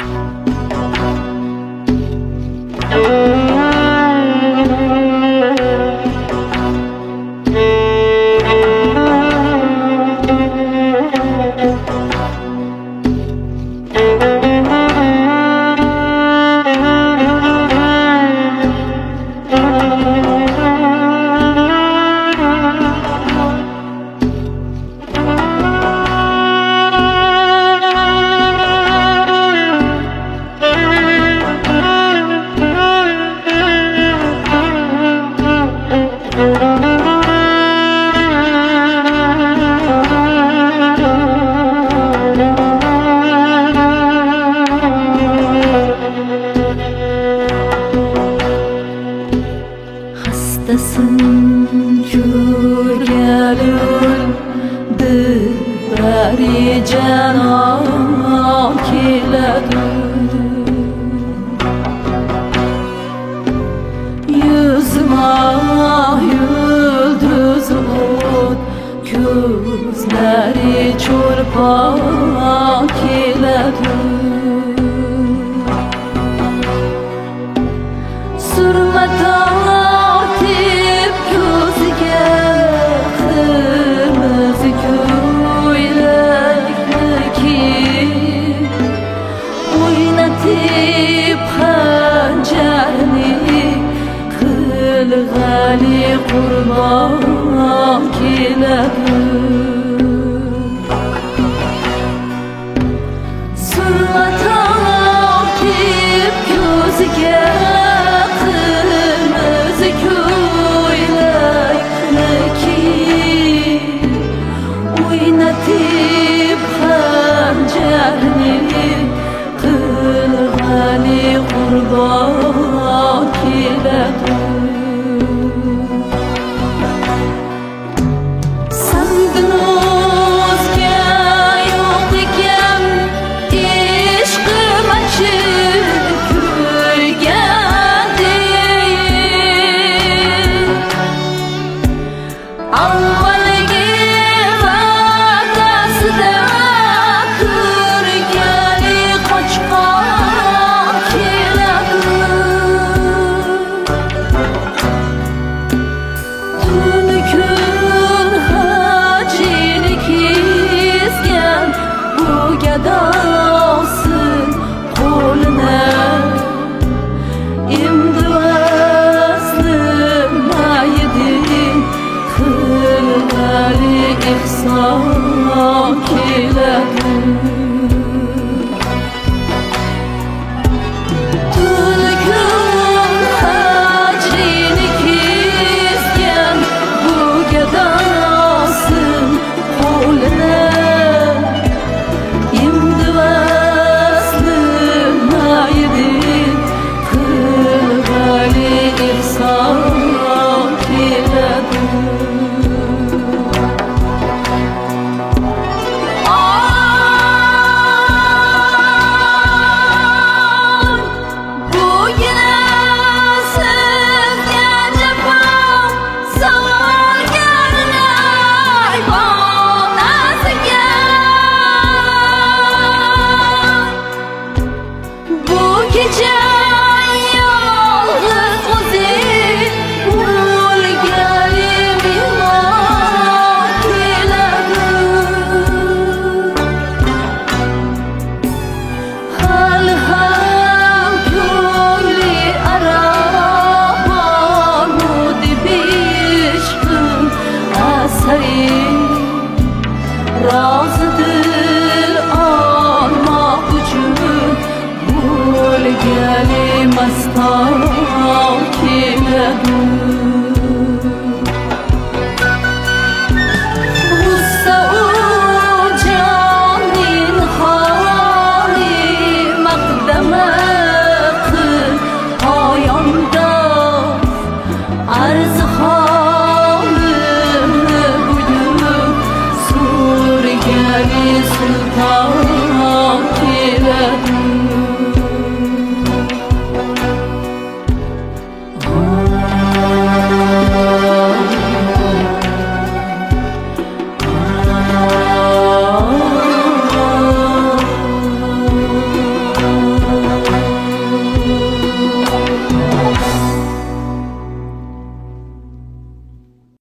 Hastasın kögelül bari canan kiledir yüzüme yıldız ot gözleri çorpa kiledir sürme tatip gözüge kırmızı köylekli oynatıp hançerini kılgali kurban kiledir sürme tatip gözüge kurban kiledir senden o'zga yo'q ekan ishqim achib ko'rgandek avvalgi va'dasida ko'rgali qochqon tun kun hajini kesgan bu gadosin qo'lini endi vaslim maydi qilgali ihson keladi razıdır almak üçün bo'lgali maston keladi